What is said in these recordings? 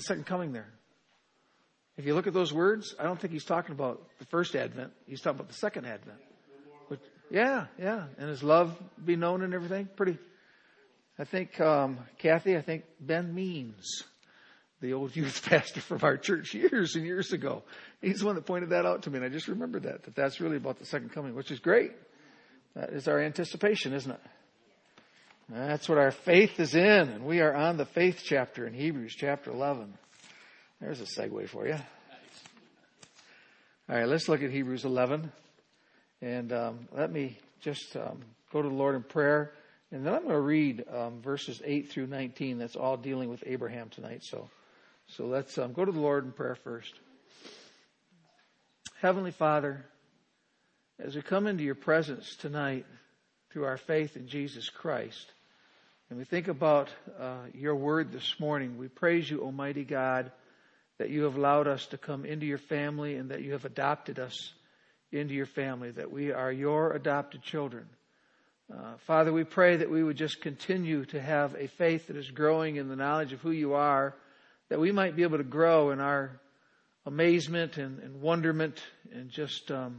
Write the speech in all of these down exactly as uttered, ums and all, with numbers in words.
the second coming there. If you look at those words, I don't think he's talking about the first advent. He's talking about the second advent. But yeah, yeah. And his love be known and everything. Pretty. I think, um, Kathy, I think Ben Means, the old youth pastor from our church years and years ago, he's the one that pointed that out to me. And I just remembered that, that that's really about the second coming, which is great. That is our anticipation, isn't it? That's what our faith is in. And we are on the faith chapter in Hebrews chapter eleven. There's a segue for you. All right, let's look at Hebrews eleven. And um, let me just um, go to the Lord in prayer. And then I'm going to read um, verses eight through nineteen. That's all dealing with Abraham tonight. So, so let's um, go to the Lord in prayer first. Heavenly Father, as we come into your presence tonight through our faith in Jesus Christ, and we think about uh, your word this morning, we praise you, Almighty God, that you have allowed us to come into your family and that you have adopted us into your family, that we are your adopted children. Uh, Father, we pray that we would just continue to have a faith that is growing in the knowledge of who you are, that we might be able to grow in our amazement and, and wonderment and just um,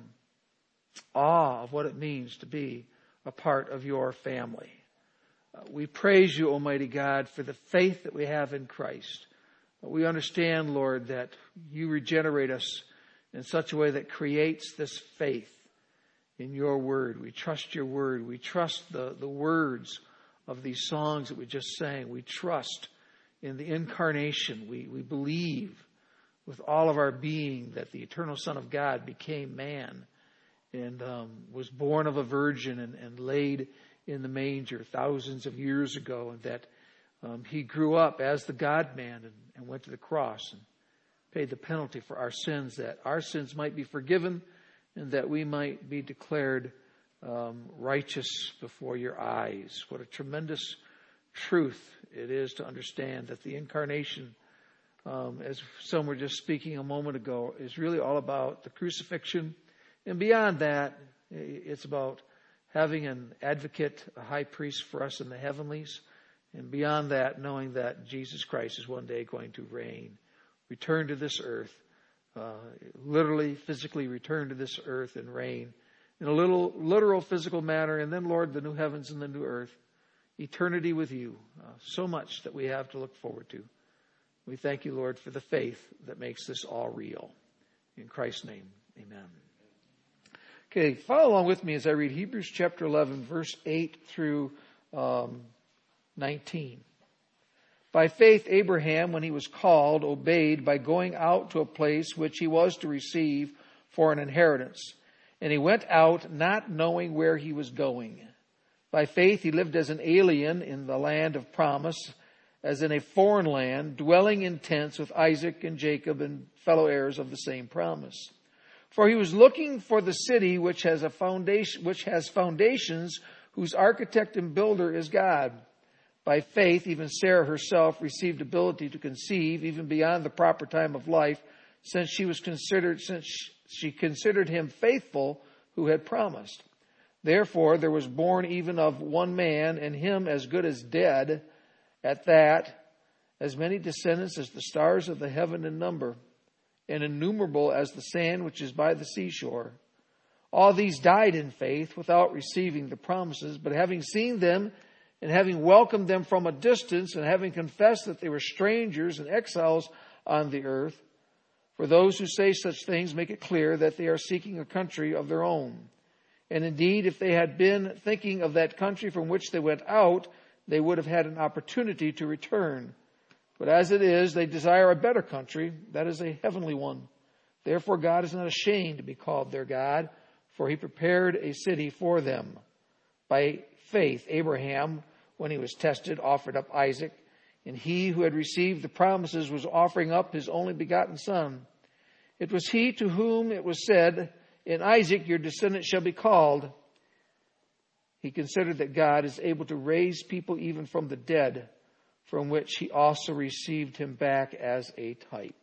awe of what it means to be a part of your family. Uh, we praise you, Almighty God, for the faith that we have in Christ. We understand, Lord, that you regenerate us in such a way that creates this faith in your word. We trust your word. We trust the, the words of these songs that we just sang. We trust in the incarnation. We, we believe with all of our being that the eternal Son of God became man and um, was born of a virgin and, and laid in the manger thousands of years ago, and that Um, he grew up as the God-man and, and went to the cross and paid the penalty for our sins, that our sins might be forgiven and that we might be declared um, righteous before your eyes. What a tremendous truth it is to understand that the incarnation, um, as some were just speaking a moment ago, is really all about the crucifixion. And beyond that, it's about having an advocate, a high priest for us in the heavenlies. And beyond that, knowing that Jesus Christ is one day going to reign, return to this earth, uh, literally, physically return to this earth and reign in a little literal physical manner. And then, Lord, the new heavens and the new earth, eternity with you. Uh, so much that we have to look forward to. We thank you, Lord, for the faith that makes this all real. In Christ's name, amen. Okay, follow along with me as I read Hebrews chapter eleven, verse eight through um, nineteen. By faith, Abraham, when he was called, obeyed by going out to a place which he was to receive for an inheritance. And he went out not knowing where he was going. By faith, he lived as an alien in the land of promise, as in a foreign land, dwelling in tents with Isaac and Jacob and fellow heirs of the same promise. For he was looking for the city which has a foundation, which has foundations, whose architect and builder is God. By faith, even Sarah herself received ability to conceive even beyond the proper time of life, since she was considered, since she considered him faithful who had promised. Therefore, there was born even of one man, and him as good as dead, at that, as many descendants as the stars of the heaven in number, and innumerable as the sand which is by the seashore. All these died in faith without receiving the promises, but having seen them and having welcomed them from a distance, and having confessed that they were strangers and exiles on the earth. For those who say such things make it clear that they are seeking a country of their own. And indeed, if they had been thinking of that country from which they went out, they would have had an opportunity to return. But as it is, they desire a better country, that is a heavenly one. Therefore God is not ashamed to be called their God, for he prepared a city for them. By faith, Abraham, when he was tested, offered up Isaac, and he who had received the promises was offering up his only begotten son. It was he to whom it was said, in Isaac your descendant shall be called. He considered that God is able to raise people even from the dead, from which he also received him back as a type.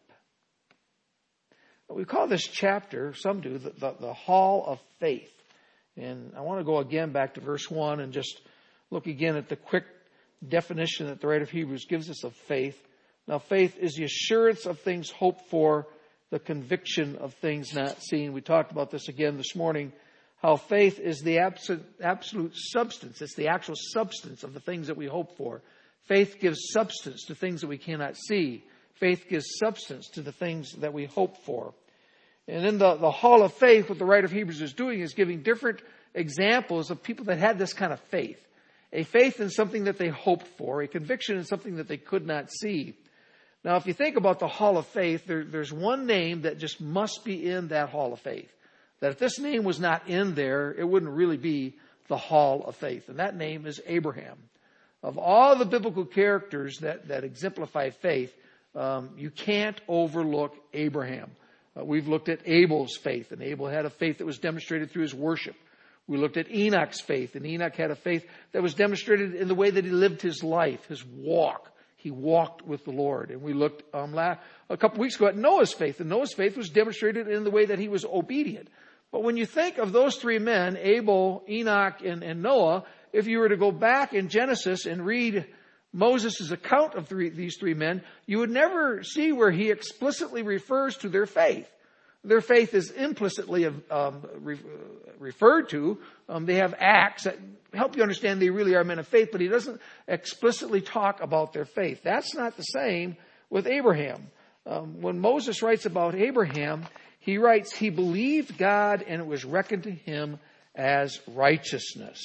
We call this chapter, some do, the, the, the Hall of Faith. And I want to go again back to verse one and just look again at the quick definition that the writer of Hebrews gives us of faith. Now, faith is the assurance of things hoped for, the conviction of things not seen. We talked about this again this morning, how faith is the absolute, absolute substance. It's the actual substance of the things that we hope for. Faith gives substance to things that we cannot see. Faith gives substance to the things that we hope for. And in the, the Hall of Faith, what the writer of Hebrews is doing is giving different examples of people that had this kind of faith. A faith in something that they hoped for, a conviction in something that they could not see. Now, if you think about the Hall of Faith, there, there's one name that just must be in that Hall of Faith. That if this name was not in there, it wouldn't really be the Hall of Faith. And that name is Abraham. Of all the biblical characters that, that exemplify faith, um, you can't overlook Abraham. Uh, we've looked at Abel's faith, and Abel had a faith that was demonstrated through his worship. We looked at Enoch's faith, and Enoch had a faith that was demonstrated in the way that he lived his life, his walk. He walked with the Lord. And we looked um, last, a couple weeks ago at Noah's faith, and Noah's faith was demonstrated in the way that he was obedient. But when you think of those three men, Abel, Enoch, and, and Noah, if you were to go back in Genesis and read Moses' account of three, these three men, you would never see where he explicitly refers to their faith. Their faith is implicitly um, re- referred to. Um, they have acts that help you understand they really are men of faith, but he doesn't explicitly talk about their faith. That's not the same with Abraham. Um, when Moses writes about Abraham, he writes, he believed God and it was reckoned to him as righteousness.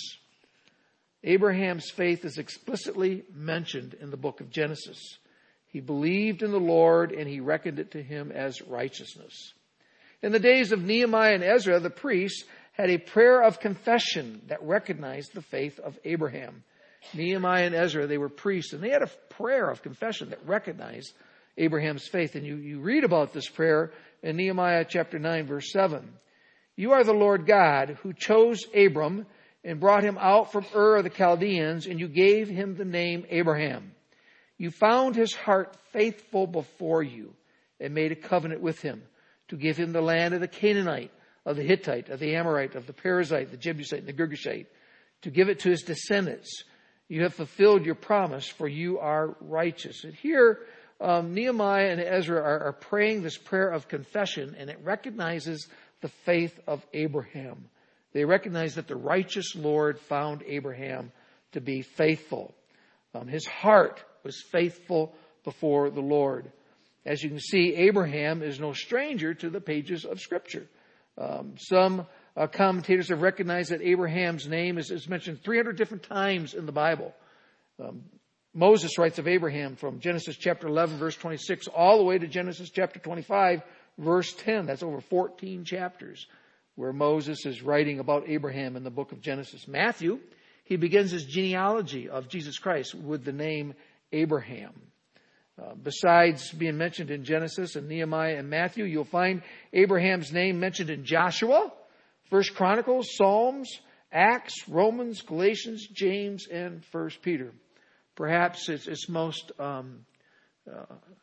Abraham's faith is explicitly mentioned in the book of Genesis. He believed in the Lord and he reckoned it to him as righteousness. In the days of Nehemiah and Ezra, the priests had a prayer of confession that recognized the faith of Abraham. Nehemiah and Ezra, they were priests, and they had a prayer of confession that recognized Abraham's faith. And you, you read about this prayer in Nehemiah chapter nine, verse seven. You are the Lord God who chose Abram and brought him out from Ur of the Chaldeans, and you gave him the name Abraham. You found his heart faithful before you and made a covenant with him to give him the land of the Canaanite, of the Hittite, of the Amorite, of the Perizzite, the Jebusite, and the Girgashite, to give it to his descendants. You have fulfilled your promise, for you are righteous. And here, um, Nehemiah and Ezra are, are praying this prayer of confession, and it recognizes the faith of Abraham. They recognize that the righteous Lord found Abraham to be faithful. Um, his heart was faithful before the Lord. As you can see, Abraham is no stranger to the pages of Scripture. Um, some uh, commentators have recognized that Abraham's name is, is mentioned three hundred different times in the Bible. Um, Moses writes of Abraham from Genesis chapter eleven, verse twenty-six, all the way to Genesis chapter twenty-five, verse ten. That's over fourteen chapters where Moses is writing about Abraham in the book of Genesis. Matthew, he begins his genealogy of Jesus Christ with the name Abraham. Uh, besides being mentioned in Genesis and Nehemiah and Matthew, you'll find Abraham's name mentioned in Joshua, First Chronicles, Psalms, Acts, Romans, Galatians, James, and First Peter. Perhaps it's, it's most um, uh,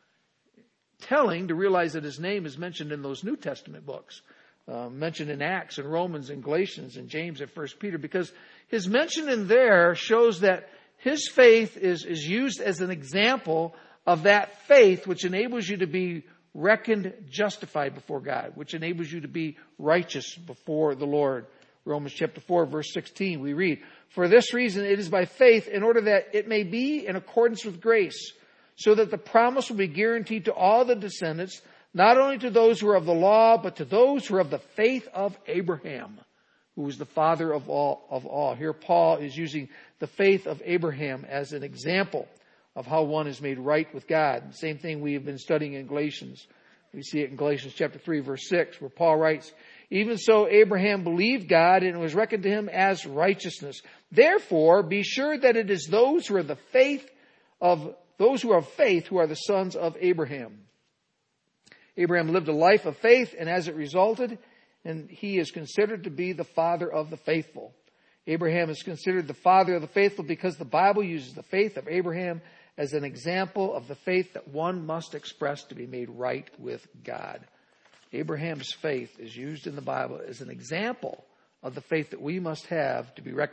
telling to realize that his name is mentioned in those New Testament books, uh, mentioned in Acts and Romans and Galatians and James and First Peter, because his mention in there shows that his faith is, is used as an example of that faith which enables you to be reckoned justified before God, which enables you to be righteous before the Lord. Romans chapter four, verse sixteen, we read, for this reason it is by faith, in order that it may be in accordance with grace, so that the promise will be guaranteed to all the descendants, not only to those who are of the law, but to those who are of the faith of Abraham, who was the father of all. Of all. Here Paul is using the faith of Abraham as an example of how one is made right with God. Same thing we have been studying in Galatians. We see it in Galatians chapter three, verse six, where Paul writes, even so Abraham believed God, and it was reckoned to him as righteousness. Therefore, be sure that it is those who are the faith of those who are of faith who are the sons of Abraham. Abraham lived a life of faith, and as it resulted, and he is considered to be the father of the faithful. Abraham is considered the father of the faithful because the Bible uses the faith of Abraham as an example of the faith that one must express to be made right with God. Abraham's faith is used in the Bible as an example of the faith that we must have to be reckoned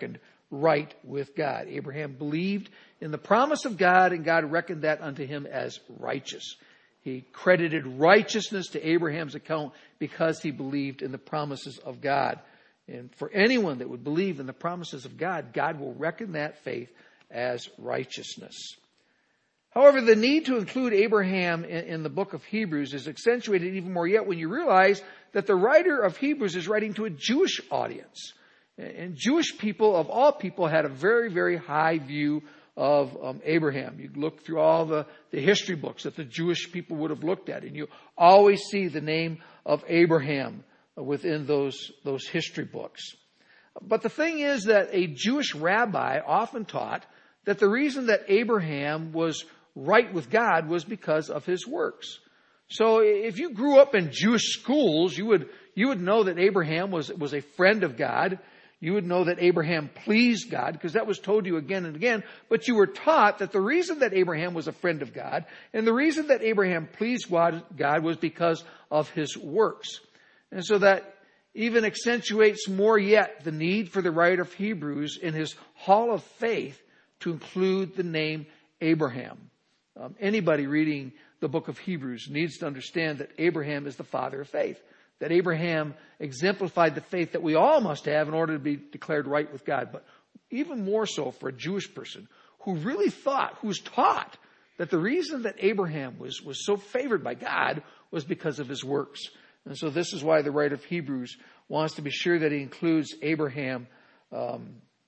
right with God. Abraham believed in the promise of God, and God reckoned that unto him as righteous. He credited righteousness to Abraham's account because he believed in the promises of God. And for anyone that would believe in the promises of God, God will reckon that faith as righteousness. However, the need to include Abraham in, in the book of Hebrews is accentuated even more yet when you realize that the writer of Hebrews is writing to a Jewish audience. And Jewish people, of all people, had a very, very high view of um, Abraham. You look through all the, the history books that the Jewish people would have looked at, and you always see the name of Abraham within those, those history books. But the thing is that a Jewish rabbi often taught that the reason that Abraham was right with God was because of his works. So if you grew up in Jewish schools, you would, you would know that Abraham was, was a friend of God. You would know that Abraham pleased God, because that was told you again and again. But you were taught that the reason that Abraham was a friend of God and the reason that Abraham pleased God was because of his works. And so that even accentuates more yet the need for the writer of Hebrews in his hall of faith to include the name Abraham. Um, anybody reading the book of Hebrews needs to understand that Abraham is the father of faith. That Abraham exemplified the faith that we all must have in order to be declared right with God. But even more so for a Jewish person who really thought, who's taught that the reason that Abraham was, was so favored by God was because of his works. And so this is why the writer of Hebrews wants to be sure that he includes Abraham um,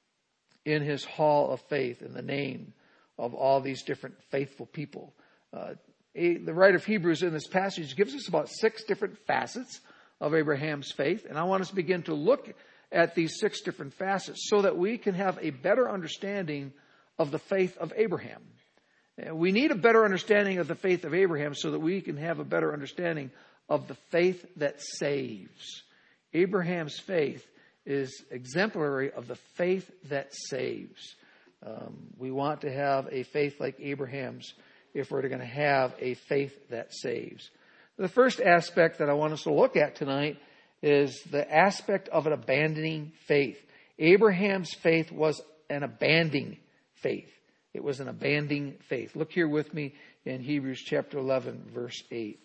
in his hall of faith, in the name of all these different faithful people. Uh, a, the writer of Hebrews in this passage gives us about six different facets of Abraham's faith. And I want us to begin to look at these six different facets so that we can have a better understanding of the faith of Abraham. And we need a better understanding of the faith of Abraham so that we can have a better understanding of the faith that saves. Abraham's faith is exemplary of the faith that saves. Um, we want to have a faith like Abraham's if we're going to have a faith that saves. The first aspect that I want us to look at tonight is the aspect of an abandoning faith. Abraham's faith was an abandoning faith. It was an abandoning faith. Look here with me in Hebrews chapter eleven, verse eight.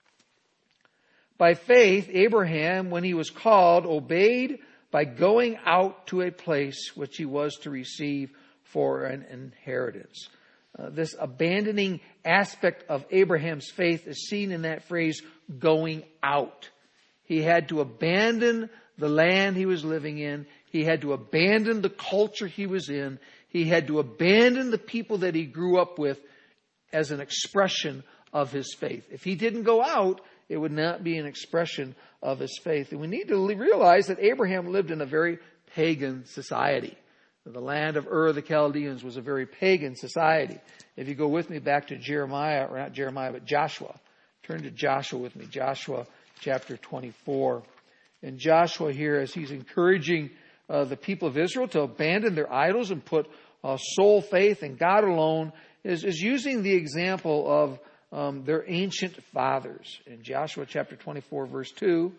By faith, Abraham, when he was called, obeyed by going out to a place which he was to receive for an inheritance. Uh, this abandoning aspect of Abraham's faith is seen in that phrase, going out. He had to abandon the land he was living in. He had to abandon the culture he was in. He had to abandon the people that he grew up with as an expression of his faith. If he didn't go out, it would not be an expression of his faith. And we need to realize that Abraham lived in a very pagan society. The land of Ur of the Chaldeans was a very pagan society. If you go with me back to Jeremiah, or not Jeremiah, but Joshua. Turn to Joshua with me. Joshua chapter twenty-four. And Joshua here, as he's encouraging uh, the people of Israel to abandon their idols and put uh, sole faith in God alone, is, is using the example of um, their ancient fathers. In Joshua chapter twenty-four, verse two,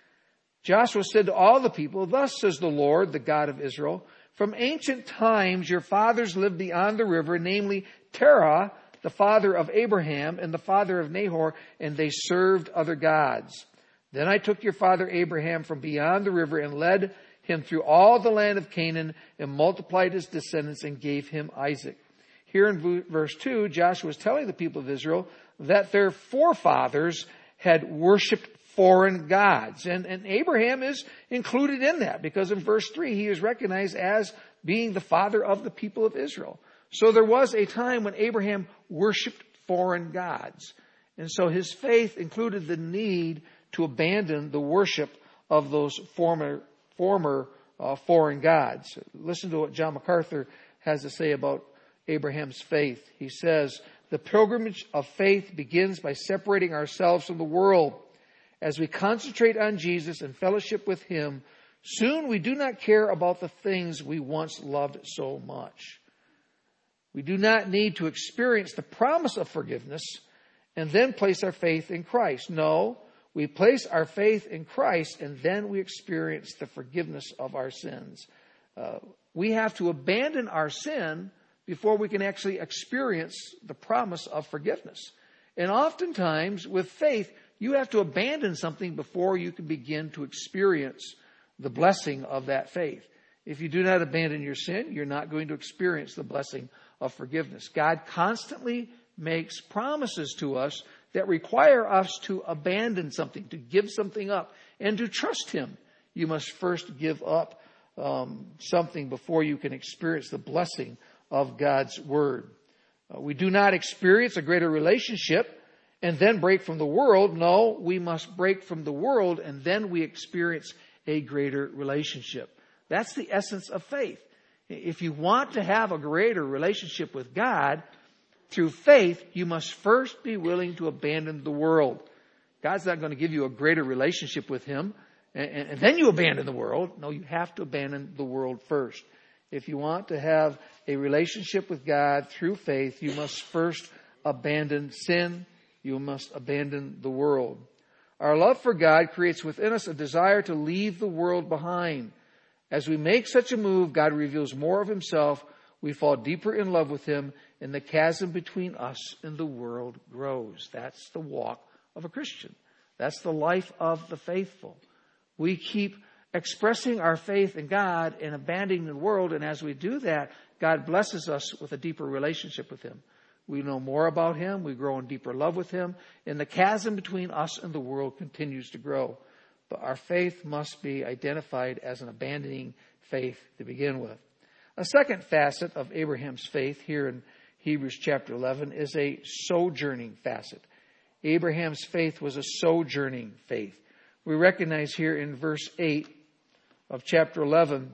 Joshua said to all the people, "Thus says the Lord, the God of Israel, from ancient times your fathers lived beyond the river, namely Terah, the father of Abraham and the father of Nahor, and they served other gods. Then I took your father Abraham from beyond the river and led him through all the land of Canaan and multiplied his descendants and gave him Isaac." Here in verse two, Joshua is telling the people of Israel that their forefathers had worshipped foreign gods. And, and Abraham is included in that because in verse three, he is recognized as being the father of the people of Israel. So there was a time when Abraham worshipped foreign gods. And so his faith included the need to abandon the worship of those former, former uh, foreign gods. Listen to what John MacArthur has to say about Abraham's faith. He says, "The pilgrimage of faith begins by separating ourselves from the world. As we concentrate on Jesus and fellowship with Him, soon we do not care about the things we once loved so much. We do not need to experience the promise of forgiveness and then place our faith in Christ. No, we place our faith in Christ and then we experience the forgiveness of our sins. Uh, we have to abandon our sin before we can actually experience the promise of forgiveness. And oftentimes, with faith, you have to abandon something before you can begin to experience the blessing of that faith. If you do not abandon your sin, you're not going to experience the blessing of forgiveness. God constantly makes promises to us that require us to abandon something, to give something up, and to trust Him. You must first give up um, something before you can experience the blessing of God's Word. Uh, we do not experience a greater relationship and then break from the world. No, we must break from the world and then we experience a greater relationship. That's the essence of faith. If you want to have a greater relationship with God, through faith, you must first be willing to abandon the world. God's not going to give you a greater relationship with Him and, and, and then you abandon the world. No, you have to abandon the world first. If you want to have a relationship with God through faith, you must first abandon sin. You must abandon the world. Our love for God creates within us a desire to leave the world behind. As we make such a move, God reveals more of Himself. We fall deeper in love with Him, and the chasm between us and the world grows. That's the walk of a Christian. That's the life of the faithful. We keep expressing our faith in God and abandoning the world, and as we do that, God blesses us with a deeper relationship with Him. We know more about Him, we grow in deeper love with Him, and the chasm between us and the world continues to grow. But our faith must be identified as an abandoning faith to begin with. A second facet of Abraham's faith here in Hebrews chapter eleven is a sojourning facet. Abraham's faith was a sojourning faith. We recognize here in verse eight of chapter eleven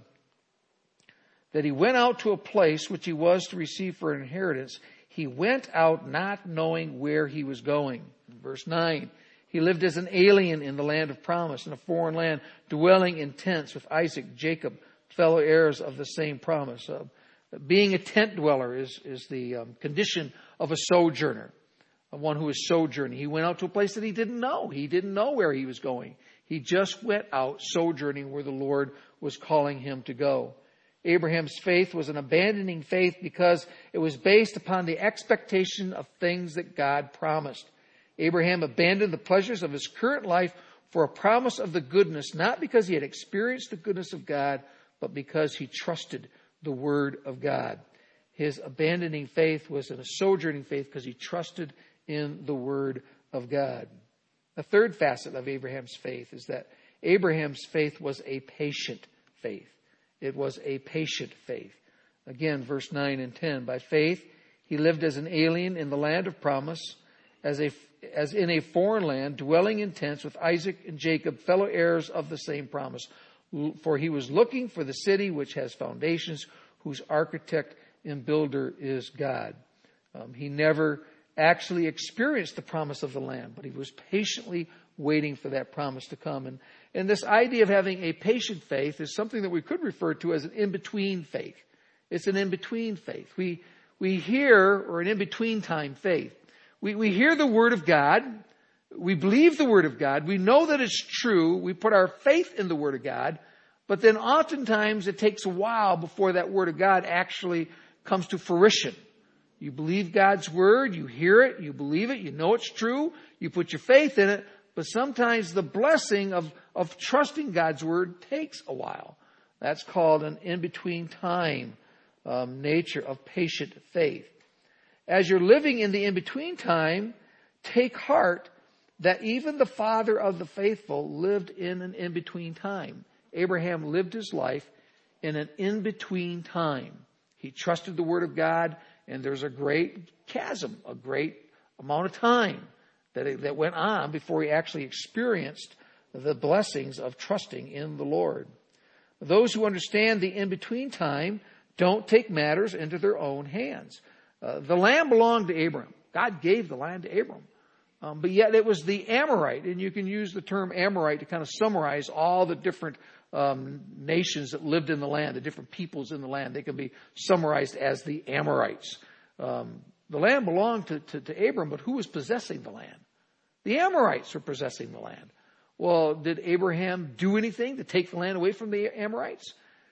that he went out to a place which he was to receive for an inheritance. He went out not knowing where he was going. In verse nine, he lived as an alien in the land of promise, in a foreign land, dwelling in tents with Isaac, Jacob, fellow heirs of the same promise. Uh, being a tent dweller is, is the um, condition of a sojourner, of one who is sojourning. He went out to a place that he didn't know. He didn't know where he was going. He just went out sojourning where the Lord was calling him to go. Abraham's faith was an abandoning faith because it was based upon the expectation of things that God promised. Abraham abandoned the pleasures of his current life for a promise of the goodness, not because he had experienced the goodness of God, but because he trusted the Word of God. His abandoning faith was in a sojourning faith because he trusted in the Word of God. The third facet of Abraham's faith is that Abraham's faith was a patient faith. It was a patient faith. Again, verse nine and ten. By faith, he lived as an alien in the land of promise, as a as in a foreign land, dwelling in tents with Isaac and Jacob, fellow heirs of the same promise. For he was looking for the city which has foundations, whose architect and builder is God. Um, he never actually experienced the promise of the land, but he was patiently waiting for that promise to come. And, and this idea of having a patient faith is something that we could refer to as an in-between faith. It's an in-between faith. We, we hear, or an in-between time faith. We, we hear the Word of God. We believe the Word of God. We know that it's true. We put our faith in the Word of God. But then oftentimes it takes a while before that Word of God actually comes to fruition. You believe God's Word. You hear it. You believe it. You know it's true. You put your faith in it. But sometimes the blessing of, of trusting God's Word takes a while. That's called an in-between time um, nature of patient faith. As you're living in the in-between time, take heart that even the father of the faithful lived in an in-between time. Abraham lived his life in an in-between time. He trusted the Word of God, and there's a great chasm, a great amount of time that, that went on before he actually experienced the blessings of trusting in the Lord. Those who understand the in-between time don't take matters into their own hands. Uh, the land belonged to Abram. God gave the land to Abram. Um, but yet it was the Amorite, and you can use the term Amorite to kind of summarize all the different um, nations that lived in the land, the different peoples in the land. They can be summarized as the Amorites. Um, the land belonged to, to, to Abram, but who was possessing the land? The Amorites were possessing the land. Well, did Abraham do anything to take the land away from the Amorites?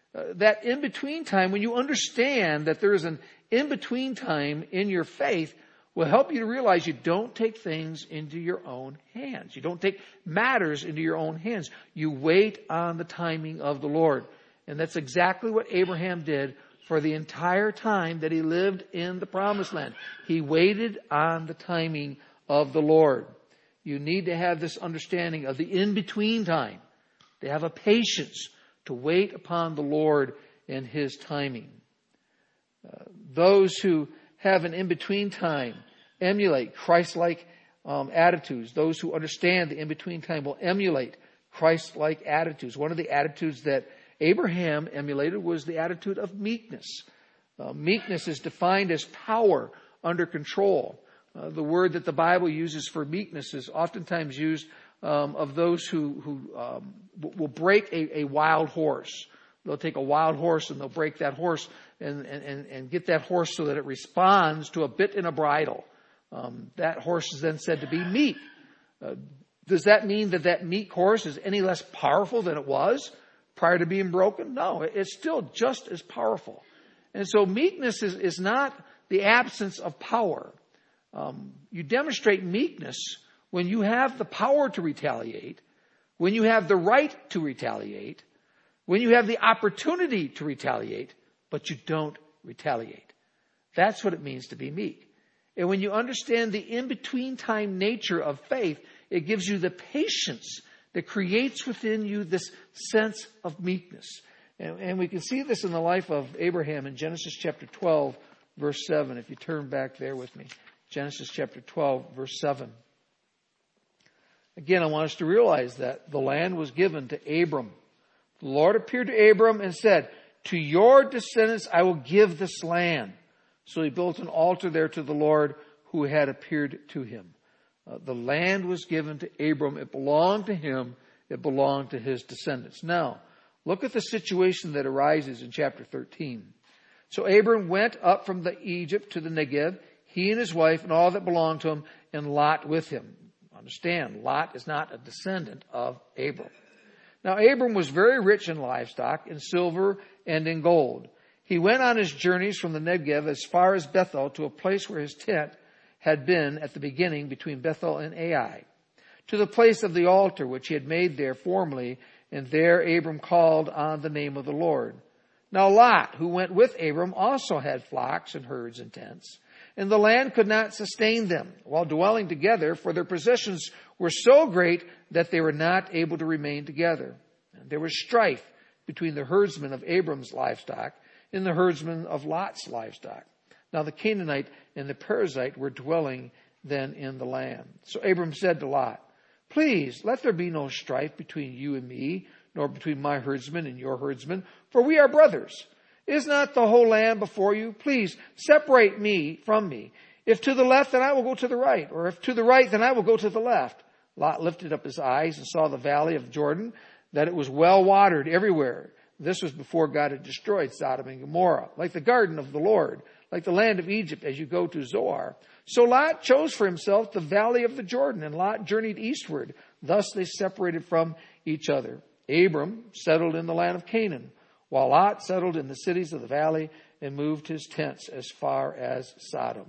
Uh, that in-between time, when you understand that there is an in-between time in your faith, will help you to realize you don't take things into your own hands. You don't take matters into your own hands. You wait on the timing of the Lord. And that's exactly what Abraham did for the entire time that he lived in the promised land. He waited on the timing of the Lord. You need to have this understanding of the in-between time, to have a patience to wait upon the Lord and His timing. Uh, those who have an in-between time emulate Christ-like um, attitudes. Those who understand the in-between time will emulate Christ-like attitudes. One of the attitudes that Abraham emulated was the attitude of meekness. Uh, meekness is defined as power under control. Uh, the word that the Bible uses for meekness is oftentimes used um, of those who, who um, will break a, a wild horse. They'll take a wild horse and they'll break that horse and, and, and get that horse so that it responds to a bit and a bridle. Um, that horse is then said to be meek. Uh, does that mean that that meek horse is any less powerful than it was prior to being broken? No, it's still just as powerful. And so meekness is, is not the absence of power. Um, you demonstrate meekness when you have the power to retaliate, when you have the right to retaliate, when you have the opportunity to retaliate, but you don't retaliate. That's what it means to be meek. And when you understand the in-between time nature of faith, it gives you the patience that creates within you this sense of meekness. And, and we can see this in the life of Abraham in Genesis chapter twelve, verse seven. If you turn back there with me. Genesis chapter twelve, verse seven. Again, I want us to realize that the land was given to Abram. The Lord appeared to Abram and said, "To your descendants I will give this land." So he built an altar there to the Lord who had appeared to him. Uh, the land was given to Abram. It belonged to him. It belonged to his descendants. Now, look at the situation that arises in chapter thirteen. So Abram went up from the Egypt to the Negev, he and his wife and all that belonged to him, and Lot with him. Understand, Lot is not a descendant of Abram. Now, Abram was very rich in livestock, in silver, and in gold. He went on his journeys from the Negev as far as Bethel, to a place where his tent had been at the beginning between Bethel and Ai, to the place of the altar which he had made there formerly, and there Abram called on the name of the Lord. Now Lot, who went with Abram, also had flocks and herds and tents, and the land could not sustain them while dwelling together, for their possessions were so great that they were not able to remain together. And there was strife between the herdsmen of Abram's livestock and the herdsmen of Lot's livestock. Now the Canaanite and the Perizzite were dwelling then in the land. So Abram said to Lot, "Please, let there be no strife between you and me, nor between my herdsmen and your herdsmen, for we are brothers. Is not the whole land before you? Please separate me from me. If to the left, then I will go to the right, or if to the right, then I will go to the left." Lot lifted up his eyes and saw the valley of Jordan, that it was well watered everywhere. This was before God had destroyed Sodom and Gomorrah, like the garden of the Lord, like the land of Egypt as you go to Zoar. So Lot chose for himself the valley of the Jordan, and Lot journeyed eastward. Thus they separated from each other. Abram settled in the land of Canaan, while Lot settled in the cities of the valley and moved his tents as far as Sodom.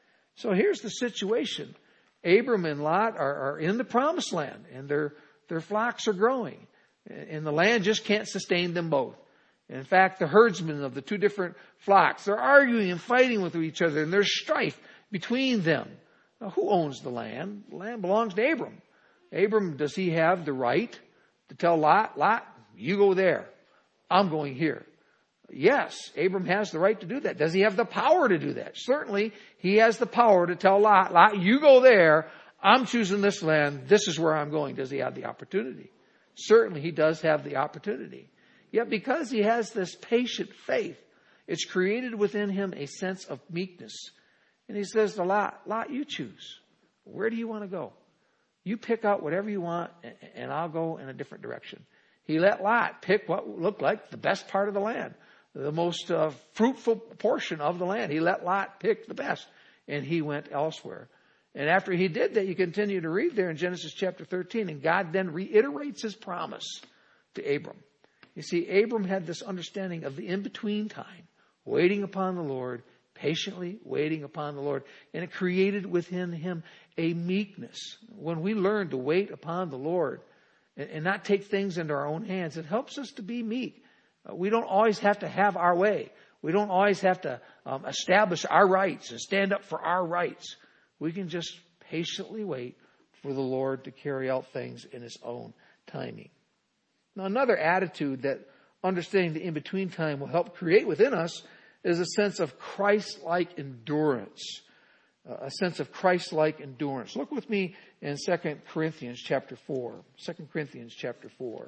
So here's the situation. Abram and Lot are, are in the promised land, and their, their flocks are growing. And the land just can't sustain them both. In fact, the herdsmen of the two different flocks, they're arguing and fighting with each other, and there's strife between them. Now, who owns the land? The land belongs to Abram. Abram, does he have the right to tell Lot, Lot, you go there, I'm going here? Yes, Abram has the right to do that. Does he have the power to do that? Certainly, he has the power to tell Lot, Lot, you go there, I'm choosing this land, this is where I'm going. Does he have the opportunity? Certainly, he does have the opportunity. Yet because he has this patient faith, it's created within him a sense of meekness. And he says to Lot, Lot, you choose. Where do you want to go? You pick out whatever you want, and I'll go in a different direction. He let Lot pick what looked like the best part of the land, the most uh, fruitful portion of the land. He let Lot pick the best, and he went elsewhere. And after he did that, you continue to read there in Genesis chapter thirteen, and God then reiterates his promise to Abram. You see, Abram had this understanding of the in-between time, waiting upon the Lord, patiently waiting upon the Lord. And it created within him a meekness. When we learn to wait upon the Lord and, and not take things into our own hands, it helps us to be meek. Uh, we don't always have to have our way. We don't always have to um, establish our rights and stand up for our rights. We can just patiently wait for the Lord to carry out things in His own timing. Now, another attitude that understanding the in-between time will help create within us is a sense of Christ-like endurance. Uh, a sense of Christ-like endurance. Look with me in Second Corinthians chapter four. Second Corinthians chapter four.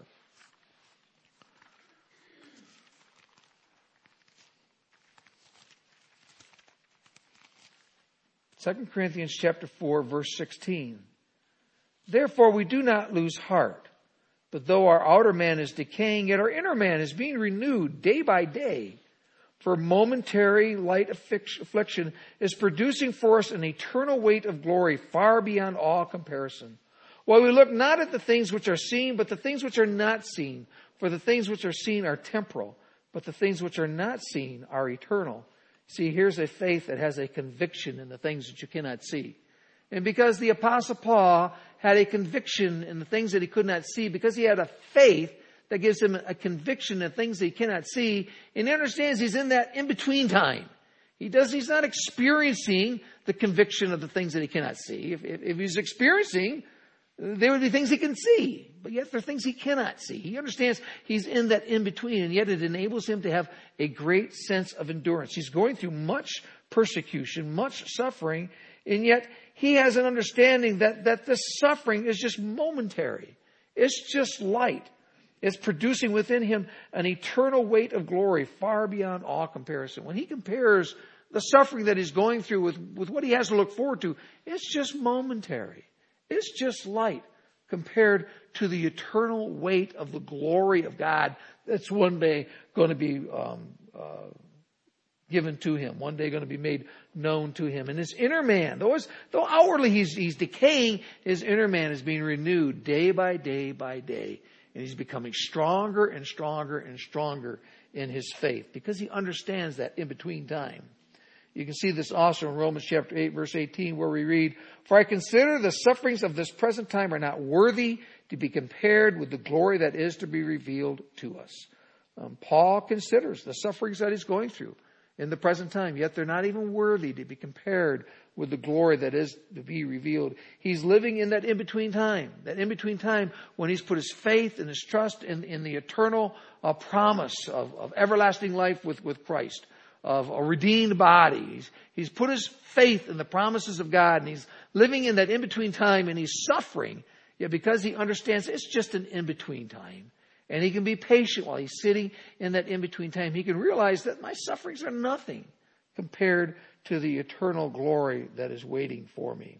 Second Corinthians chapter four, verse sixteen. Therefore we do not lose heart, but though our outer man is decaying, yet our inner man is being renewed day by day. For momentary light affliction is producing for us an eternal weight of glory far beyond all comparison. While we look not at the things which are seen, but the things which are not seen. For the things which are seen are temporal, but the things which are not seen are eternal. See, here's a faith that has a conviction in the things that you cannot see. And because the Apostle Paul had a conviction in the things that he could not see, because he had a faith that gives him a conviction in things that he cannot see, and he understands he's in that in-between time. He does, he's not experiencing the conviction of the things that he cannot see. If, if, if he's experiencing, there would be things he can see, but yet there are things he cannot see. He understands he's in that in-between, and yet it enables him to have a great sense of endurance. He's going through much persecution, much suffering, and yet he has an understanding that, that this suffering is just momentary. It's just light. It's producing within him an eternal weight of glory far beyond all comparison. When he compares the suffering that he's going through with, with what he has to look forward to, it's just momentary. It's just light compared to the eternal weight of the glory of God that's one day going to be um, uh, given to him, one day going to be made known to him. And his inner man, though, his, though outwardly he's, he's decaying, his inner man is being renewed day by day by day. And he's becoming stronger and stronger and stronger in his faith because he understands that in-between time. You can see this also in Romans chapter eight, verse eighteen, where we read, For I consider the sufferings of this present time are not worthy to be compared with the glory that is to be revealed to us. Um, Paul considers the sufferings that he's going through in the present time, yet they're not even worthy to be compared with the glory that is to be revealed. He's living in that in-between time, that in-between time when he's put his faith and his trust in, in the eternal uh, promise of, of everlasting life with, with Christ, of a redeemed body. He's, he's put his faith in the promises of God, and he's living in that in-between time, and he's suffering, yet because he understands it's just an in-between time. And he can be patient while he's sitting in that in-between time. He can realize that my sufferings are nothing compared to the eternal glory that is waiting for me.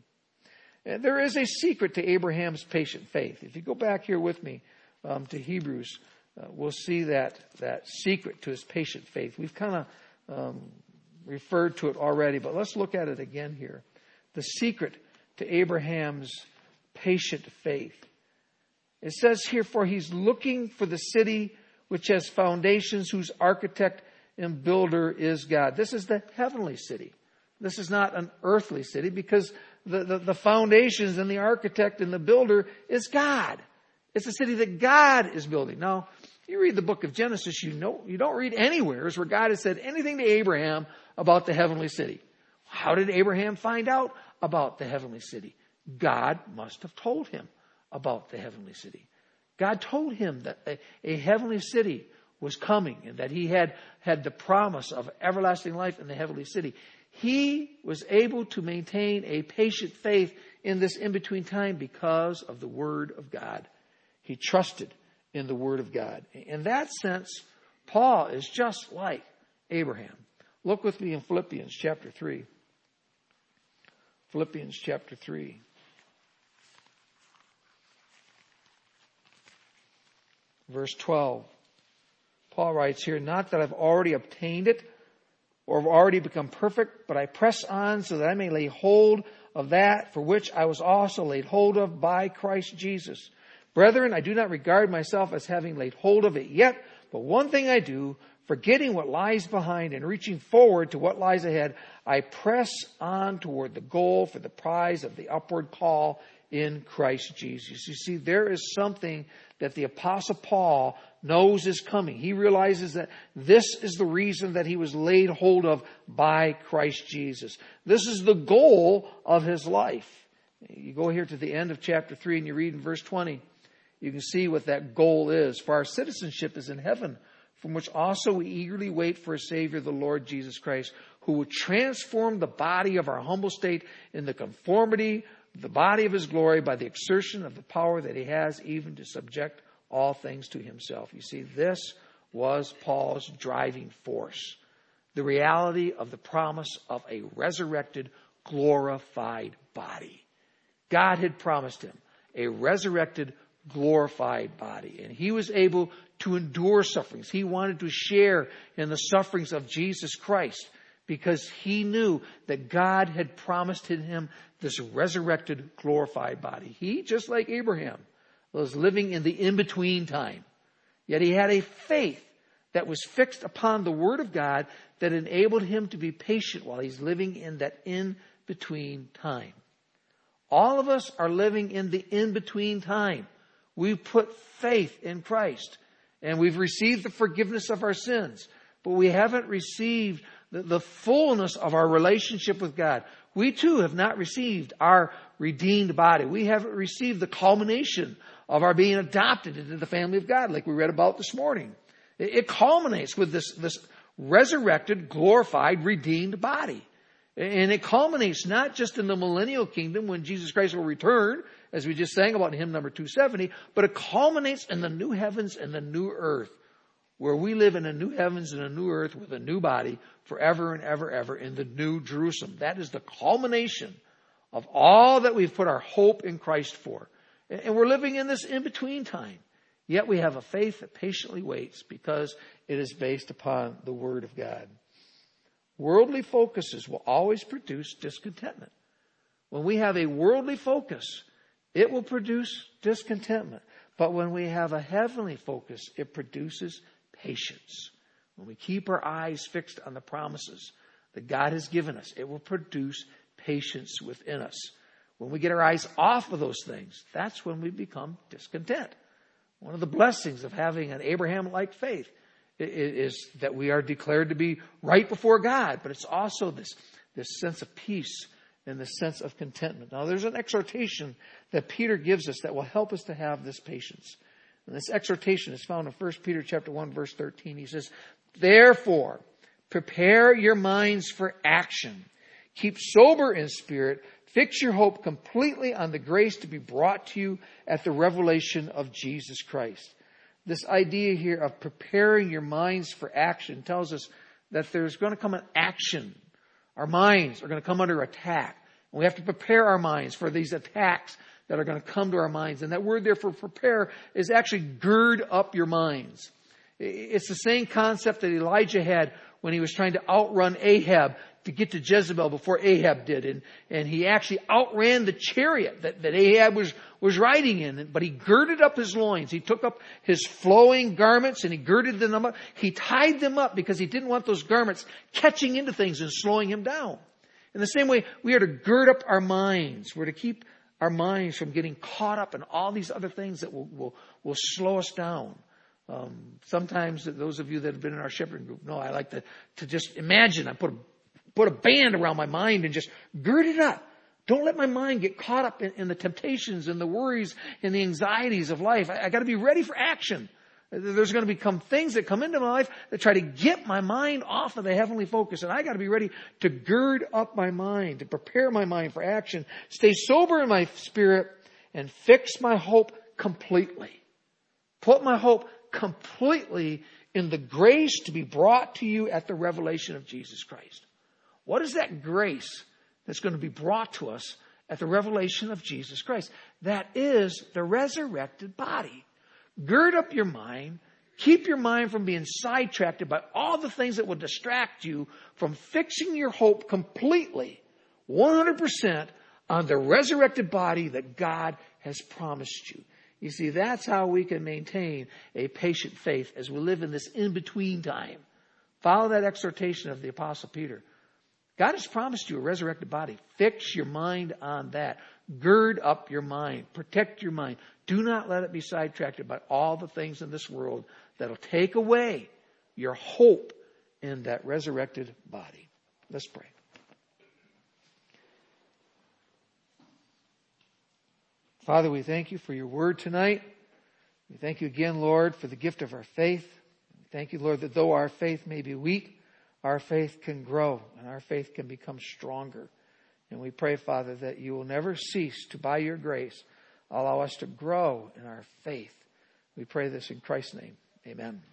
And there is a secret to Abraham's patient faith. If you go back here with me um, to Hebrews, uh, we'll see that, that secret to his patient faith. We've kind of um, referred to it already, but let's look at it again here. The secret to Abraham's patient faith. It says here, for he's looking for the city which has foundations, whose architect and builder is God. This is the heavenly city. This is not an earthly city, because the, the, the foundations and the architect and the builder is God. It's a city that God is building. Now, you read the book of Genesis, you know, you don't read anywhere where God has said anything to Abraham about the heavenly city. How did Abraham find out about the heavenly city? God must have told him about the heavenly city. God told him that a, a heavenly city was coming and that he had, had the promise of everlasting life in the heavenly city. He was able to maintain a patient faith in this in-between time because of the Word of God. He trusted in the Word of God. In that sense, Paul is just like Abraham. Look with me in Philippians chapter three. Philippians chapter three. Verse twelve. Paul writes here, not that I've already obtained it or have already become perfect, but I press on so that I may lay hold of that for which I was also laid hold of by Christ Jesus. Brethren, I do not regard myself as having laid hold of it yet, But one thing I do, forgetting what lies behind and reaching forward to what lies ahead, I press on toward the goal for the prize of the upward call in Christ Jesus. You see, there is something that the Apostle Paul knows is coming. He realizes that this is the reason that he was laid hold of by Christ Jesus. This is the goal of his life. You go here to the end of chapter three and you read in verse twenty. You can see what that goal is. For our citizenship is in heaven, from which also we eagerly wait for a Savior, the Lord Jesus Christ, who will transform the body of our humble state in the conformity of the body of his glory by the exertion of the power that he has even to subject all things to himself. You see, this was Paul's driving force. The reality of the promise of a resurrected, glorified body. God had promised him a resurrected, glorified body. And he was able to endure sufferings. He wanted to share in the sufferings of Jesus Christ because he knew that God had promised him this resurrected, glorified body. He, just like Abraham, was living in the in-between time. Yet he had a faith that was fixed upon the Word of God that enabled him to be patient while he's living in that in-between time. All of us are living in the in-between time. We've put faith in Christ and we've received the forgiveness of our sins, but we haven't received the, the fullness of our relationship with God. We too have not received our redeemed body. We haven't received the culmination of our being adopted into the family of God, like we read about this morning. It, it culminates with this, this resurrected, glorified, redeemed body. And it culminates not just in the millennial kingdom when Jesus Christ will return, as we just sang about in hymn number two seventy, but it culminates in the new heavens and the new earth, where we live in a new heavens and a new earth with a new body forever and ever, ever in the new Jerusalem. That is the culmination of all that we've put our hope in Christ for. And we're living in this in-between time. Yet we have a faith that patiently waits because it is based upon the Word of God. Worldly focuses will always produce discontentment. When we have a worldly focus, it will produce discontentment. But when we have a heavenly focus, it produces patience. When we keep our eyes fixed on the promises that God has given us, it will produce patience within us. When we get our eyes off of those things, that's when we become discontent. One of the blessings of having an Abraham-like faith is that we are declared to be right before God, but it's also this, this sense of peace and this sense of contentment. Now, there's an exhortation that Peter gives us that will help us to have this patience. And this exhortation is found in First Peter chapter one, verse thirteen. He says, therefore, prepare your minds for action. Keep sober in spirit. Fix your hope completely on the grace to be brought to you at the revelation of Jesus Christ. This idea here of preparing your minds for action tells us that there's going to come an action. Our minds are going to come under attack. And we have to prepare our minds for these attacks that are going to come to our minds. And that word there for prepare is actually gird up your minds. It's the same concept that Elijah had when he was trying to outrun Ahab to get to Jezebel before Ahab did. And, and he actually outran the chariot that, that Ahab was, was riding in. But he girded up his loins. He took up his flowing garments and he girded them up. He tied them up because he didn't want those garments catching into things and slowing him down. In the same way, we are to gird up our minds. We're to keep our minds from getting caught up in all these other things that will, will, will slow us down. Um, sometimes those of you that have been in our shepherding group know I like to, to just imagine. I put a Put a band around my mind and just gird it up. Don't let my mind get caught up in, in the temptations and the worries and the anxieties of life. I, I got to be ready for action. There's going to become things that come into my life that try to get my mind off of the heavenly focus. And I got to be ready to gird up my mind, to prepare my mind for action, stay sober in my spirit, and fix my hope completely. Put my hope completely in the grace to be brought to you at the revelation of Jesus Christ. What is that grace that's going to be brought to us at the revelation of Jesus Christ? That is the resurrected body. Gird up your mind. Keep your mind from being sidetracked by all the things that will distract you from fixing your hope completely, one hundred percent on the resurrected body that God has promised you. You see, that's how we can maintain a patient faith as we live in this in-between time. Follow that exhortation of the Apostle Peter. God has promised you a resurrected body. Fix your mind on that. Gird up your mind. Protect your mind. Do not let it be sidetracked by all the things in this world that'll take away your hope in that resurrected body. Let's pray. Father, we thank you for your word tonight. We thank you again, Lord, for the gift of our faith. We thank you, Lord, that though our faith may be weak, our faith can grow and our faith can become stronger. And we pray, Father, that you will never cease to, by your grace, allow us to grow in our faith. We pray this in Christ's name. Amen.